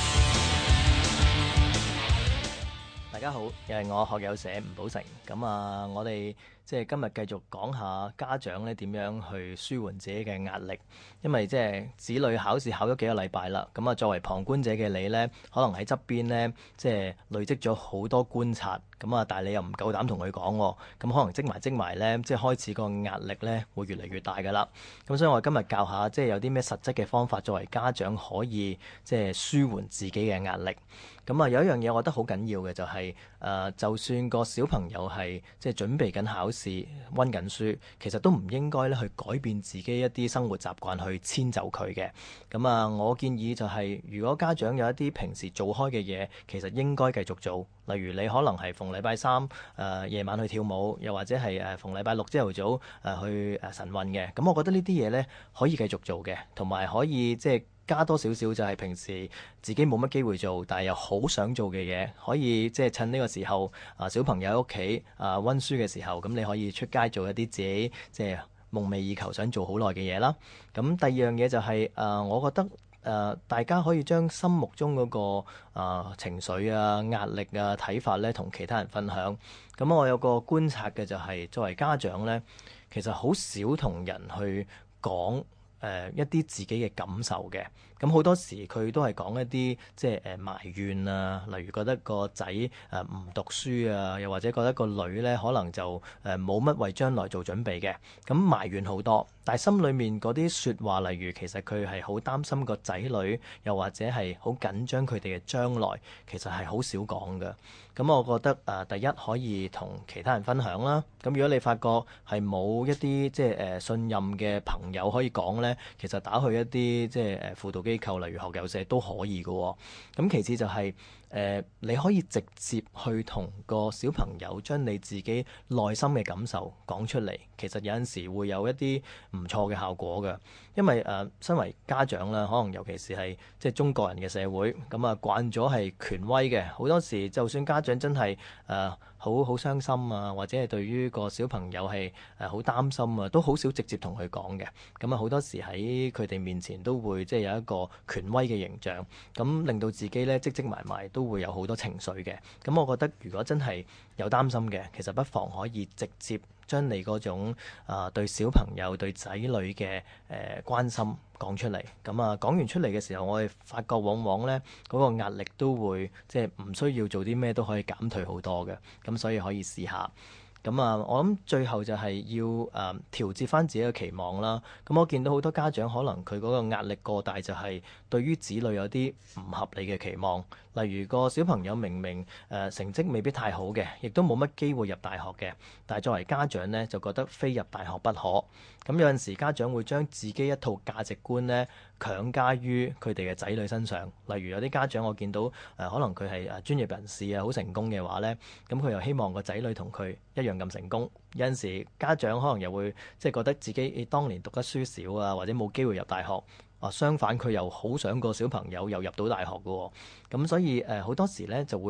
大家好，又係我學友社吳寶成。咁啊，我哋即係今日繼續講下家長咧點樣去舒緩自己嘅壓力，因為即係子女考試考咗幾個禮拜啦，咁啊作為旁觀者嘅你咧，可能喺側邊咧即係累積咗好多觀察，咁啊但係你又唔夠膽同佢講，咁可能積埋積埋咧，即係開始個壓力咧會越嚟越大噶啦。咁所以我今日教下即係有啲咩實質嘅方法，作為家長可以即係舒緩自己嘅壓力。咁啊有一樣嘢我覺得好緊要嘅就係、是、誒、呃，就算個小朋友係即係準備緊考試、溫緊書，其實都唔應該咧去改變自己一啲生活習慣去遷就佢嘅。咁啊，我建議就係、是、如果家長有一啲平時做開嘅嘢，其實應該繼續做。例如你可能係逢禮拜三誒夜、呃、晚去跳舞，又或者係誒逢禮拜六朝頭早誒、呃、去誒晨運嘅。咁我覺得呢啲嘢咧可以繼續做嘅，同埋可以即係加多少少就係平時自己冇乜機會做，但係又好想做嘅嘢，可以即係趁呢個時候啊、呃、小朋友喺屋企啊溫書嘅時候，咁你可以出街做一啲自己即係夢寐以求想做好耐嘅嘢啦。咁第二樣嘢就係、是、誒、呃，我覺得。誒、呃，大家可以將心目中嗰、那個啊、呃、情緒啊、壓力啊、睇法咧，同其他人分享。咁我有個觀察嘅就係、是，作為家長咧，其實好少同人去講誒、呃、一啲自己嘅感受嘅。咁好多時佢都係講一啲即係誒埋怨啊，例如覺得個仔誒唔讀書啊，又或者覺得個女咧可能就誒冇乜為將來做準備嘅，咁埋怨好多。但係心裏面嗰啲説話，例如其實佢係好擔心個仔女，又或者係好緊張佢哋嘅將來，其實係好少講嘅。咁我覺得誒、呃，第一可以同其他人分享啦。咁如果你發覺係冇一啲即係誒信任嘅朋友可以講咧，其實打去一啲即係誒輔導機構，例如學友社都可以嘅、哦。咁其次就係、是、誒、呃，你可以直接去同個小朋友將你自己內心嘅感受講出嚟。其實有陣時會有一啲唔錯嘅效果嘅，因為誒、呃，身為家長啦，可能尤其是係即係中國人嘅社會，咁啊慣咗係權威嘅，好多時就算家長真係誒好好傷心啊，或者係對於個小朋友係誒好擔心啊，都好少直接同佢講嘅。咁啊好多時喺佢哋面前都會即係有一個權威嘅形象，咁令到自己咧積積埋埋都會有好多情緒嘅。咁我覺得如果真係有擔心嘅，其實不妨可以直接將你嗰種啊、呃、對小朋友對仔女嘅誒、呃、關心講出嚟。咁啊講完出嚟嘅時候，我哋發覺往往咧嗰、那個壓力都會即係唔需要做啲咩都可以減退好多嘅。咁所以可以試下。咁啊，我諗最後就係要誒、呃、調節翻自己嘅期望啦。咁我見到好多家長可能佢嗰個壓力過大，就係對於子女有啲唔合理嘅期望。例如個小朋友明明誒、呃、成績未必太好嘅，亦都冇乜機會入大學嘅，但係作為家長呢，就覺得非入大學不可。咁有陣時家長會將自己一套價值觀呢強加於佢哋嘅仔女身上。例如有啲家長我見到誒、呃，可能佢係誒專業人士啊，好成功嘅話呢，咁佢又希望個仔女同佢一樣咁成功。有陣時家長可能又會即係覺得自己當年讀得書少啊，或者冇機會入大學。啊，相反佢又好想個小朋友又入到大學嘅喎。咁所以誒好、呃、多時咧就會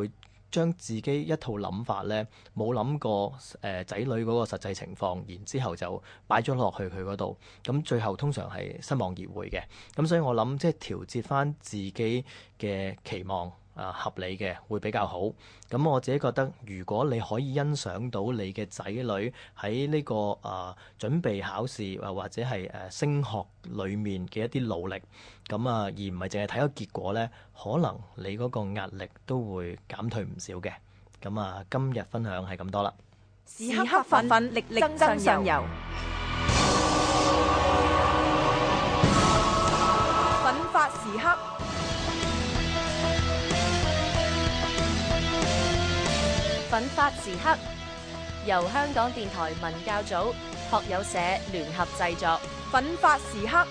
將自己一套諗法咧，冇諗過誒仔女嗰個實際情況，然之後就擺咗落去佢嗰度，咁最後通常係失望而回嘅。咁所以我諗即係調節翻自己嘅期望。啊，合理嘅會比較好。咁我自己覺得，如果你可以欣賞到你嘅仔女喺呢、這個啊準備考試啊或者係誒、啊、升學裡面嘅一啲努力，咁啊而唔係淨係睇個結果咧，可能你嗰個壓力都會減退唔少嘅。咁啊，今日分享係咁多啦。 時刻發奮，力力爭上游，奮發時刻。 奮發時刻由香港電台文教組、學友社聯合製作。 奮發時刻。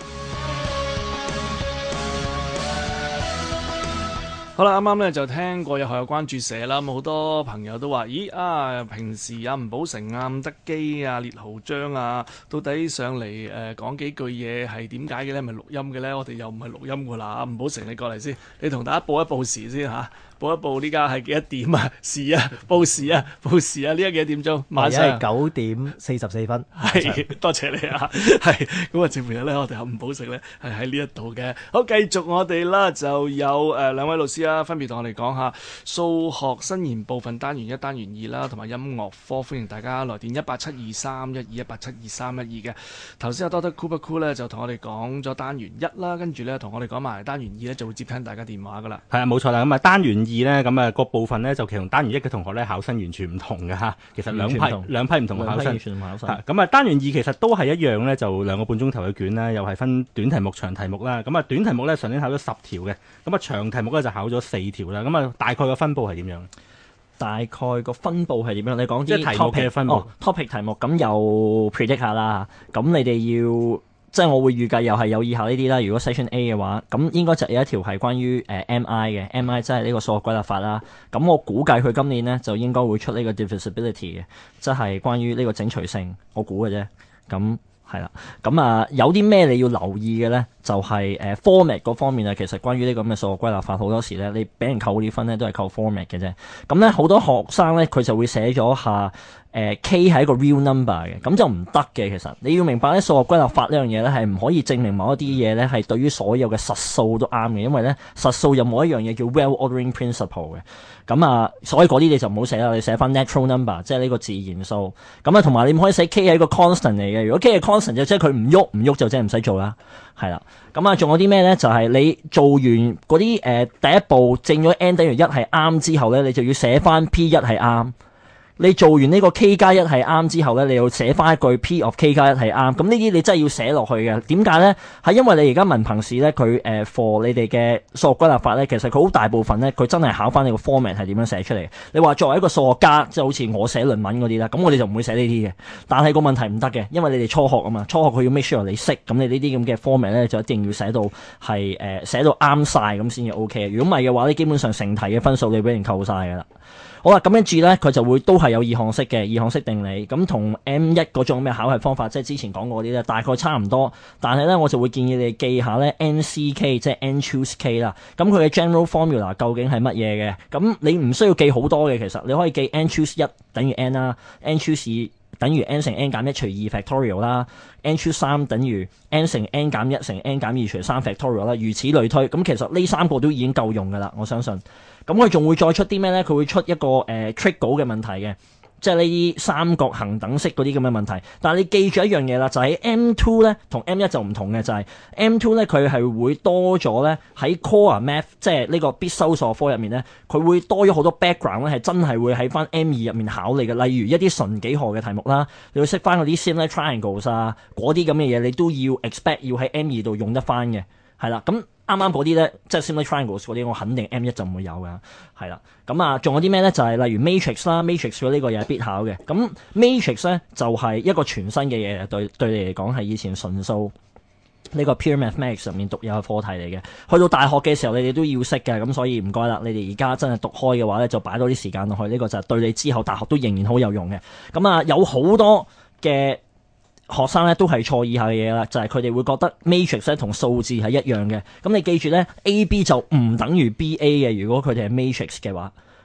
好啦，啱啱咧就聽過有學友關注社啦，咁好多朋友都話：咦啊，平時啊吳寶成啊、伍德基啊、列豪章啊，到底上嚟誒、呃、講幾句嘢係點解嘅咧？係咪錄音嘅咧？我哋又唔係錄音噶啦。伍寶成，你過嚟先，你同大家報一報時先嚇。啊報一報呢家係幾多點啊？時啊，報時啊，報時啊！呢家幾多點鐘？晚上九點四十四分。 係，多謝你啊！係咁啊，節目日咧，我哋伍寶成咧係喺呢一度嘅。好，繼續我哋啦，就有誒兩位老師啊，分別同我哋講下數學新言部分單元一、單元二啦，同埋音樂科。歡迎大家來電一八七二三一二一八七二三一二嘅。頭先阿多得 Cooper Cool 咧就同我哋講咗單元一啦，跟住咧同我哋講埋單元二咧就會接聽大家電話噶啦。 係啊，冇錯啦。咁啊，單元二咧，咁啊個部分咧就其實同單元一嘅同學咧考生完全唔同嘅嚇，其實兩批兩批唔同嘅考生。咁啊，單元二其實都係一樣咧，就兩個半鐘頭嘅卷啦，又係分短題目、長題目啦。咁啊，短題目咧上年考咗十條嘅，咁啊長題目咧就考咗四條啦。咁啊，大概個分佈係點樣？ 大概個分佈係點樣？你講啲即係題目嘅分佈。 哦，topic 題目咁又 predict 下啦。咁你哋要。即係我會預計又係有以下呢啲啦。如果 Section A 嘅話，咁應該就有一條係關於誒、呃、M I 嘅 M I，即係呢個數學歸納法啦。咁我估計佢今年呢，就應該會出呢個 divisibility 嘅，即係關於呢個整除性。我估嘅啫。咁係啦。咁啊，有啲咩你要留意嘅咧？就係、是、誒、呃、format 嗰方面啊。其實關於呢個咁嘅數學歸納法，好多時咧你俾人扣啲分咧都係扣 format 嘅啫。咁咧好多學生咧佢就會寫咗下。誒、呃、K 係一個 real number 嘅，咁就唔得嘅。其實你要明白咧，數學歸納法呢樣嘢咧係唔可以證明某一啲嘢咧係對於所有嘅實數都啱嘅，因為咧實數有冇一樣嘢叫 well ordering principle 嘅。咁啊，所以嗰啲你就唔好寫啦，你寫翻 natural number，即係呢個自然數。咁啊，同埋你唔可以寫 K 係一個 constant 嚟嘅。如果 K 係 constant 就即係佢唔喐，唔喐就即係唔使做啦。係啦。咁啊，仲有啲咩咧？就係、是、你做完嗰啲誒第一步證咗 n 等於一係啱之後咧，你就要寫翻 P 一係啱。你做完呢個 K 加一係啱之後咧，你要寫翻一句 P of K 加一係啱。咁呢啲你真係要寫落去嘅。點解咧？係因為你而家文憑試咧，佢誒 for 你哋嘅數學歸納法咧，其實佢好大部分咧，佢真係考翻你個 format 係點樣寫出嚟。你話作為一個數學家，即係好似我寫論文嗰啲啦，咁我哋就唔會寫呢啲嘅。但係個問題唔得嘅，因為你哋初學啊嘛，初學佢要 make sure 你識，咁你呢啲咁嘅 format 咧就一定要寫到係誒、呃、寫到啱晒咁先至 OK。如果唔係嘅話，你基本上成題嘅分數你俾人扣晒㗎啦。好啦，咁跟住咧，佢就會都係有二項式嘅，二項式定理，咁同 M 一嗰種咩考核方法，即係之前講過嗰啲咧，大概差唔多。但係咧，我就會建議你記下咧 N C K，即係 N choose K 啦。咁佢嘅 general formula 究竟係乜嘢嘅？咁你唔需要記好多嘅，其實你可以記 N choose 一等於 N 啦 ，N choose 二等於 N 乘 N 減一除二 factorial 啦 ，N choose 三等於 N 乘 N 減一乘 N 減二除三 factorial 啦，如此類推。咁其實呢三個都已經夠用噶啦，我相信。咁佢仲會再出啲咩咧？佢會出一個誒、呃、trick 稿嘅問題嘅，即係呢啲三角恒等式嗰啲咁嘅問題。但係你記住一樣嘢啦，就喺 M two 咧同 M 一就唔同嘅，就係、是、M two 咧佢係會多咗咧喺 core math， 即係呢個必修數學科入面咧，佢會多咗好多 background 咧，係真係會喺翻 M 二入面考你嘅。例如一啲純幾何嘅題目啦，你要識翻嗰啲 similar triangles 啊，嗰啲咁嘅嘢你都要 expect 要喺 M 二度用得翻嘅，係啦，咁。啱啱嗰啲咧，即係 similar triangles 嗰啲，我肯定 M 一就唔會有㗎，係啦。咁啊，仲有啲咩咧？就係、是、例如 matrix 啦 ，matrix 嗰呢個又係必考嘅。咁 matrix 咧就係、是、一個全新嘅嘢，對對你嚟講係以前純數呢個 pure mathematics 入面獨有嘅課題嚟嘅。去到大學嘅時候，你哋都要識嘅。咁所以唔該啦，你哋而家真係讀開嘅話咧，就擺多啲時間落去。呢、這個就係對你之後大學都仍然好有用嘅。咁啊，有好多嘅。學生咧都係錯以下嘅嘢啦，就係佢哋會覺得 matrix 咧同數字係一樣嘅。咁你記住咧 ，A B 就唔等於 B A 嘅。如果佢哋係 matrix 嘅話，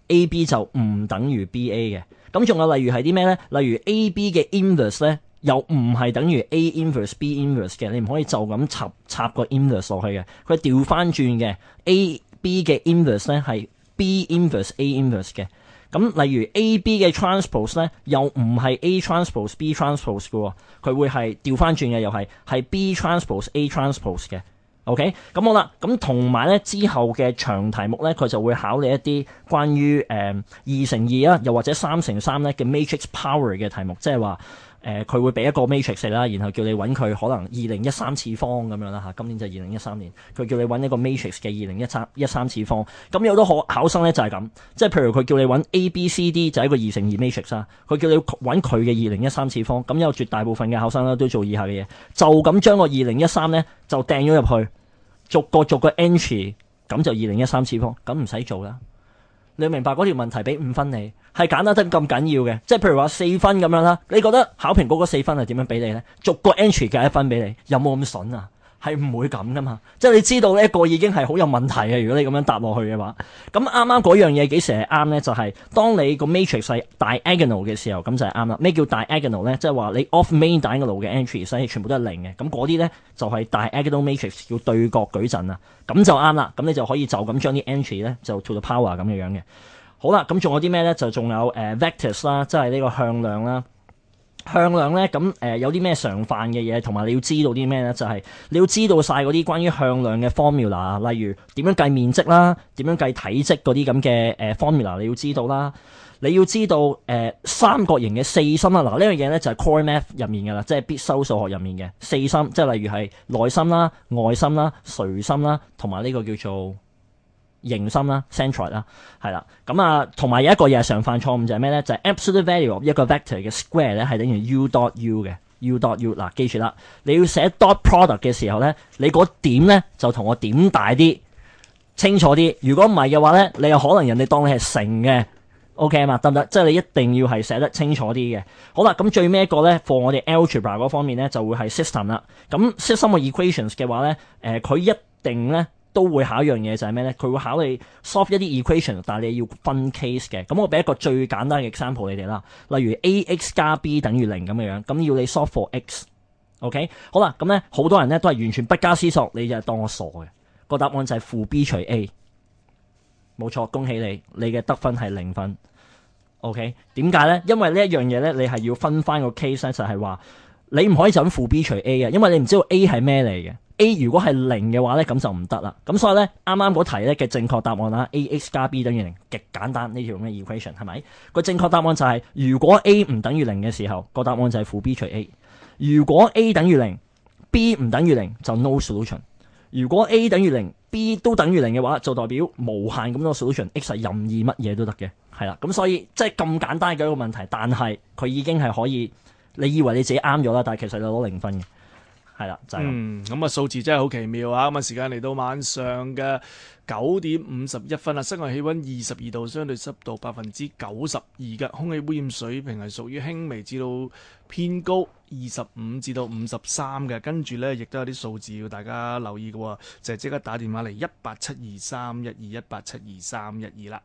A B 就唔等於 B A 嘅。咁仲有例如係啲咩咧？例如 A B 嘅 inverse 咧，又唔係等於 A inverse B inverse 嘅，你唔可以就咁插插個 inverse 落去嘅，佢調翻轉嘅 A B 嘅 inverse 咧係 B inverse A inverse 嘅。咁例如 A B 嘅 transpose 咧，又唔係 A transpose B transpose 嘅，佢會係調翻轉嘅，又係係 B transpose A transpose 嘅。OK，咁好啦，咁同埋咧之後嘅長題目咧，佢就會考慮一啲關於誒、呃、二乘二啊，又或者三乘三咧嘅 matrix power 嘅題目，即係話誒佢會俾一個 matrix 啦，然後叫你揾佢可能二零一三次方咁樣啦嚇。今年就二零一三年，佢叫你揾一個 matrix 嘅二零一三一三次方。咁有好多考考生咧就係咁，即係譬如佢叫你揾 A B C D 就係一個二乘二 matrix 啦，佢叫你揾佢嘅二零一三次方。咁有絕大部分嘅考生咧都做以下嘅嘢，就咁將個二零一三咧就掟咗入去。逐個逐個 entry 咁就二零一三次方，咁唔使做啦。你明白嗰條問題俾五分你，係簡單得咁緊要嘅。即係譬如話四分咁樣啦，你覺得考評局嗰四分係點樣俾你呢？逐個 entry 計一分俾你，有冇咁筍啊？係唔會咁噶嘛。即係你知道呢一個已經係好有問題嘅。如果你咁樣答落去嘅話，咁啱啱嗰樣嘢幾時係啱呢？就係、是、當你個 matrix 係 diagonal 嘅時候，咁就係啱啦。咩叫 diagonal 呢？即係話你 off main diagonal 嘅 entry 所以全部都係零嘅，咁嗰啲呢，就係、是、diagonal matrix 叫對角矩陣啊，咁就啱啦。咁你就可以就咁將啲 entry 呢，就 to the power 咁嘅樣嘅。好啦，咁仲有啲咩呢？就仲有誒、呃、vectors 啦，即係呢個向量啦。向量咧，咁誒、呃、有啲咩常犯嘅嘢，同埋你要知道啲咩咧？就係、是、你要知道晒嗰啲關於向量嘅 formula，例如點樣計面積啦，點樣計體積嗰啲咁嘅誒 formula，你要知道啦。你要知道誒、呃、三角形嘅四心啦，嗱呢樣嘢咧就係 core math 入面嘅啦，即係必修數學入面嘅四心，即係例如係內心啦、外心啦、垂心啦，同埋呢個叫做形心啦 centroid 啦，係啦，咁啊，同埋有一個嘢係常犯錯誤就係咩咧？就係、是、absolute value of 一個 vector 嘅 square 咧係等於 u dot u 嘅 u dot u 嗱，記住啦，你要寫 dot product 嘅時候咧，你嗰點咧就同我點大啲，清楚啲。如果唔係嘅話咧，你有可能人哋當你係乘嘅 ，OK 嘛？得唔得？即係你一定要係寫得清楚啲嘅。好啦，咁最尾一個咧，for 我哋 algebra 嗰方面咧就會係 system 啦。咁 system of equations 嘅話咧，誒、呃、佢一定咧。都會考一樣嘢就係咩咧？佢會考你 solve 一啲 equation，但係你要分 case 嘅。咁我俾一個最簡單嘅 example 你哋啦，例如 ax 加 b 等於零咁嘅樣，咁要你 solve for x。OK， 好啦，咁咧好多人咧都係完全不加思索，你就係當我傻嘅。個答案就係負 b 除 a， 冇錯，恭喜你，你嘅得分係零分。OK， 點解咧？因為呢一樣嘢咧，你係要分翻個 case 咧，就係話你唔可以就咁負 b 除 a 嘅，因為你唔知道 a 係咩嚟嘅。A 如果係零嘅話咧，咁就唔得啦。咁所以咧，啱啱嗰題咧嘅正確答案啦 ，ax 加 b 等於零，極簡單呢條咁嘅 equation 係咪？個正確答案就係、是、如果 a 唔等於零嘅時候，個答案就係負 b 除 a。如果 a 等於零 ，b 唔等於零就 no solution。如果 a 等於零 ，b 都等於零嘅話，就代表無限咁多 solution，x 係任意乜嘢都得嘅，係啦。咁所以即係咁簡單嘅一個問題，但係佢已經係可以，你以為你自己啱咗啦，但係其實你攞零分嘅。係啦，就係、是、咁。嗯， 咁啊數字真係好奇妙啊！咁啊時間嚟到晚上嘅九點五十一分啦，室外氣溫二十二度，相對濕度百分之九十二嘅，空氣污染水平係屬於輕微至到偏高，二十五至到五十三嘅。跟住咧，亦都有啲數字要大家留意嘅，就係、是、即刻打電話嚟一八七二三一二一八七二三一二啦。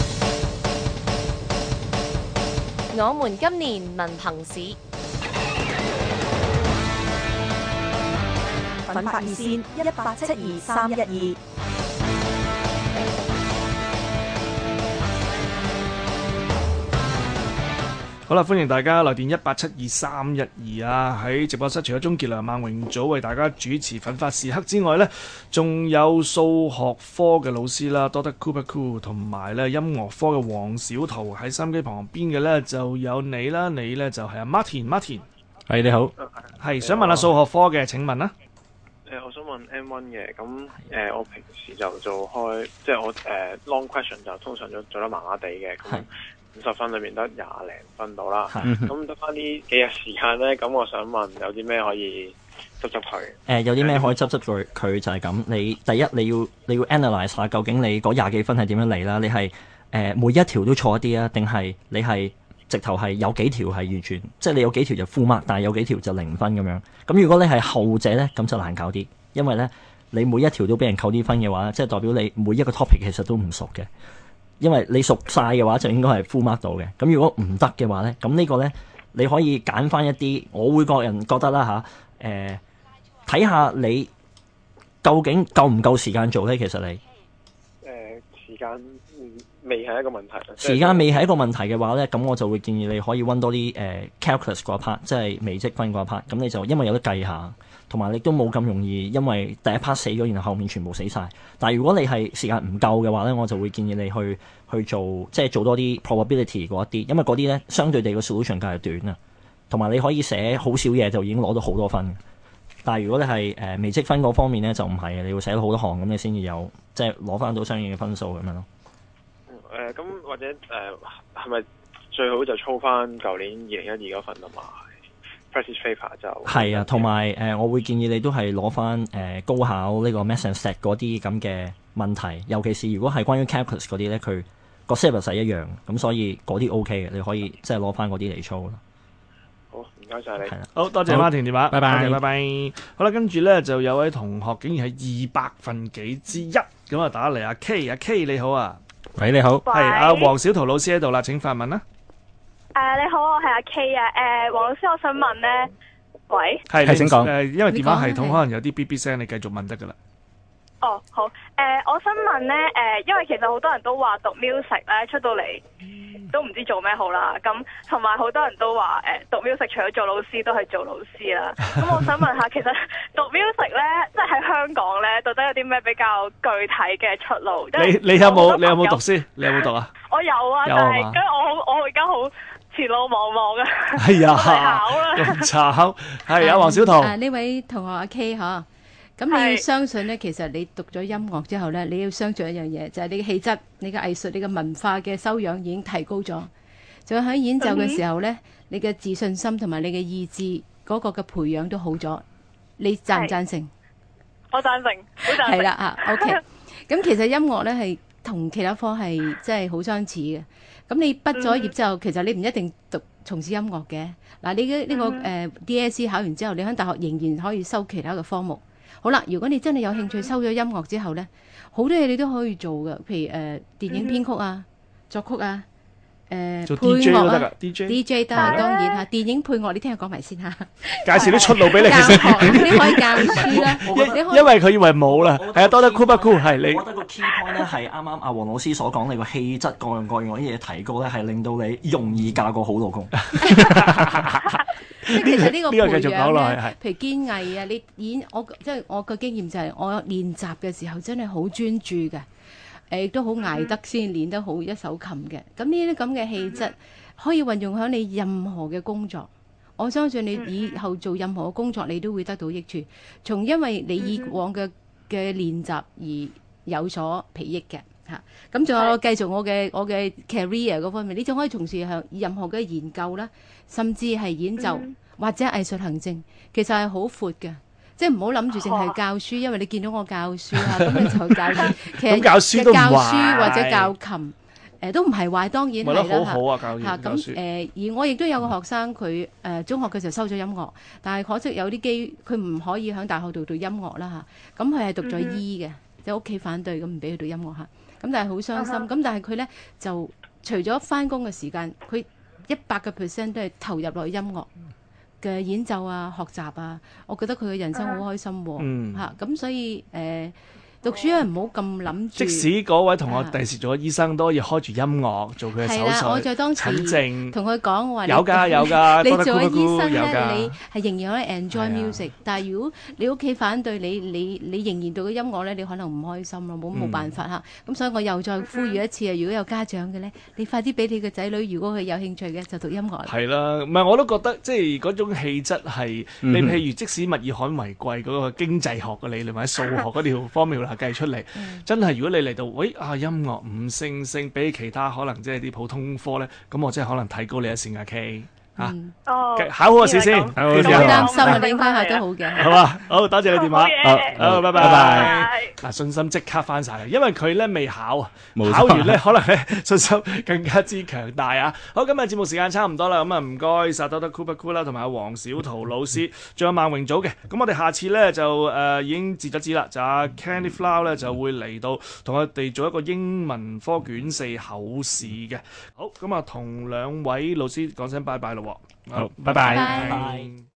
我們今年文憑試奮發熱線一八七二三一二。 好啦，歡迎大家來電一八七二三一二啊！喺直播室除咗鍾傑良、孟榮祖為大家主持奮發時刻之外呢，仲有數學科嘅老師啦 ，Doctor Cooper Cool， 同埋咧音樂科嘅黃小圖喺收音機旁邊嘅呢，就有你啦，你呢就係阿 Martin Martin。 係你好， 係想問下數學科嘅，請問啦。 誒、呃，我想問 M 一 嘅，咁誒、呃，我平時就做開，即係我誒、呃、long question 就通常都做得麻麻地嘅，咁五十分裏面得廿零分到啦。咁得翻呢幾日時間咧，咁我想問有啲咩可以執執佢？誒、 呃，有啲咩可以執執佢？佢就係咁，你第一你要你要 analyse 下究竟你嗰廿幾分係點樣嚟啦？你係誒、呃、每一條都錯一啲啊，定係你係直頭係有幾條係完全，即係你有幾條就 full mark，但係有幾條就零分咁樣。咁如果你係後者咧，咁就難搞啲，因為咧你每一條都俾人扣啲分嘅話，即係代表你每一個 topic 其實都唔熟嘅。 因為你熟晒嘅話就應該係 full mark 到嘅。咁如果唔得嘅話咧，咁呢個咧你可以揀翻一啲，我會個人覺得啦嚇，誒睇下你究竟夠唔夠時間做咧。其實你誒、呃、時間未係一個問題。 時間未係一個問題嘅話咧，咁我就會建議你可以温多啲誒、呃、calculus 嗰一 part，即係微積分嗰一 part。咁你就因為有得計下。同埋你都冇咁容易，因為第一 part 死咗，然後後面全部死晒。但係如果你係時間唔夠嘅話咧，我就會建議你去去做，即係做多啲 probability 嗰一啲，因為嗰啲咧相對地個 solution 較係短啊。同埋你可以寫好少嘢就已經攞到好多分。但係如果你係誒、呃、微積分嗰方面咧就唔係嘅，你要寫到好多行咁，你先至有即係攞翻到相應嘅分數咁樣咯。 誒咁、呃、或者誒係咪最好就操翻舊年二零一二嗰份啊嘛？Practice paper 就係啊，同埋誒，我會建議你都係攞翻誒高考呢個 Maths and Stat 嗰啲咁嘅問題，尤其是如果係關於 calculus 嗰啲咧，佢個 syllabus 係一樣，咁所以嗰啲 OK 嘅，你可以即係攞翻嗰啲嚟操咯。 好，唔該晒你。 係啦， 好多謝 Martin 電話， 拜拜， 拜拜。好啦，跟住咧就有位同學竟然係二百分幾之一，咁啊打嚟阿 K，阿 K 你好啊， 喂你好， 係阿黃小圖老師喺度啦，請發問啦。 誒、uh, 你好，我係阿 K 啊。誒黃老師，我想問咧，喂， 係係請講。 誒，因為電話系統可能有啲 B B 聲，你繼續問得噶啦。 哦、oh, 好。誒、uh, 我想問咧，誒、uh, 因為其實好多人都話讀 music 咧出到嚟都唔知做咩好啦。咁同埋好多人都話誒、uh, 讀 music 除咗做老師都係做老師啦。咁我想問下，其實讀 music 咧，即係喺香港咧，到底有啲咩比較具體嘅出路？ 你你有冇你有冇讀先？你有冇讀啊？ 我有啊， 有但係嘛跟住我好，我而家好前路茫茫啊！ 係啊， 考啦， 咁炒係啊，黃小圖。 啊呢位同學阿 K 嗬，咁你要相信咧，其實你讀咗音樂之後咧，你要相信一樣嘢，就係、是、你嘅氣質、你嘅藝術、你嘅文化嘅修養已經提高咗。仲有喺演奏嘅時候咧，你嘅自信心同埋你嘅意志嗰個嘅培養都好咗。你贊唔贊成？ 我贊成，好贊成。 係啦啊 ，OK。咁其實音樂咧係同其他科係即係好相似嘅。咁你畢咗業之後，嗯、其實你唔一定讀從事音樂嘅。嗱，你嘅呢、這個誒、 嗯呃、D S E 考完之後，你喺大學仍然可以修其他嘅科目。好啦，如果你真係有興趣修咗音樂之後咧，好多嘢你都可以做嘅，譬如誒、呃、電影編曲啊、作曲啊。誒做配 D J 樂啊都得㗎，D J D J 得啊，當然嚇。電影配樂你聽我講埋先嚇， 介紹啲出路俾你。其教實學你可以教書啦，你可以因為佢以為冇啦，係啊，多得 cool 不 cool 係你。 我覺得個 key point 咧係啱啱阿黃老師所講，你個氣質各樣各樣嗰啲嘢提高咧，係令到你容易嫁個好老公。 即係其實呢個培呢個繼續講落養咧去係， 譬如堅毅啊，你演我即係我個經驗就係我練習嘅時候真係好專注嘅。誒亦都好捱得先練得好一手琴嘅，咁呢啲咁嘅氣質可以運用喺你任何嘅工作。我相信你以後做任何嘅工作，你都會得到益處。從因為你以往嘅嘅練習而有所裨益嘅嚇。咁仲有繼續我嘅我嘅 career 嗰方面，你仲可以從事向任何嘅研究啦，甚至係演奏或者藝術行政，其實係好闊嘅。即係唔好諗住淨係教書，因為你見到我教書啊，咁你就教書。其實教書都唔壞教書或者教琴，誒都唔係壞，當然係啦好好啊，教嚇。 教書。 咁誒，而我亦都有個學生，佢誒中學嘅時候收咗音樂，但係可惜有啲機，佢唔可以喺大學度讀音樂啦嚇。咁佢係讀咗醫嘅，即係屋企反對咁唔俾佢讀音樂嚇。咁但係好傷心。咁但係佢咧就除咗翻工嘅時間，佢一百個 percent 都係投入落去音樂嘅演奏啊、學習啊，我覺得佢嘅人生好開心喎、啊， 嗯嚇咁、啊、所以誒、呃、讀書係唔好咁諗住。 即使嗰位同學第時做咗醫生，都可以開住音樂做佢嘅手係啦，我術、 在當時診症。 同佢講我話有㗎有㗎， 你多得做咗醫生有咧， 㗎你係仍然可以 enjoy music，但係如果你屋企反對你，你你仍然讀嘅音樂咧，你可能唔開心咯，冇冇辦法嚇。咁所以我又再呼籲一次啊，如果有家長嘅咧，你快啲俾你個仔女，如果佢有興趣嘅就讀音樂。 係啦，唔係我都覺得即係嗰種氣質係你譬如即使物以罕為貴嗰個經濟學嘅理論或者數學嗰條 formula 計出嚟，真係如果你嚟到喂啊音樂五星星，比起其他可能即係啲普通科咧，咁我真係可能睇高你一線啊 K。 嚇。 哦， 考好個試先， 考好個試唔好擔心啊，你應該考得好嘅。 好啊，好多謝你電話，好，好，拜拜， 拜拜。 嗱，信心即刻翻晒嚟，因為佢咧未考啊， 冇錯考完咧可能咧信心更加之強大啊！好，今日節目時間差唔多啦，咁啊唔該晒多得 Cooper Cool 啦，同埋阿黃小桃老師，仲有萬榮組嘅，咁我哋下次咧就誒、呃、已經截咗止啦，就阿 Candy Flower 咧就會嚟到同我哋做一個英文科卷四口試嘅。好，咁啊同兩位老師講聲拜拜咯， 好，拜拜。 拜拜。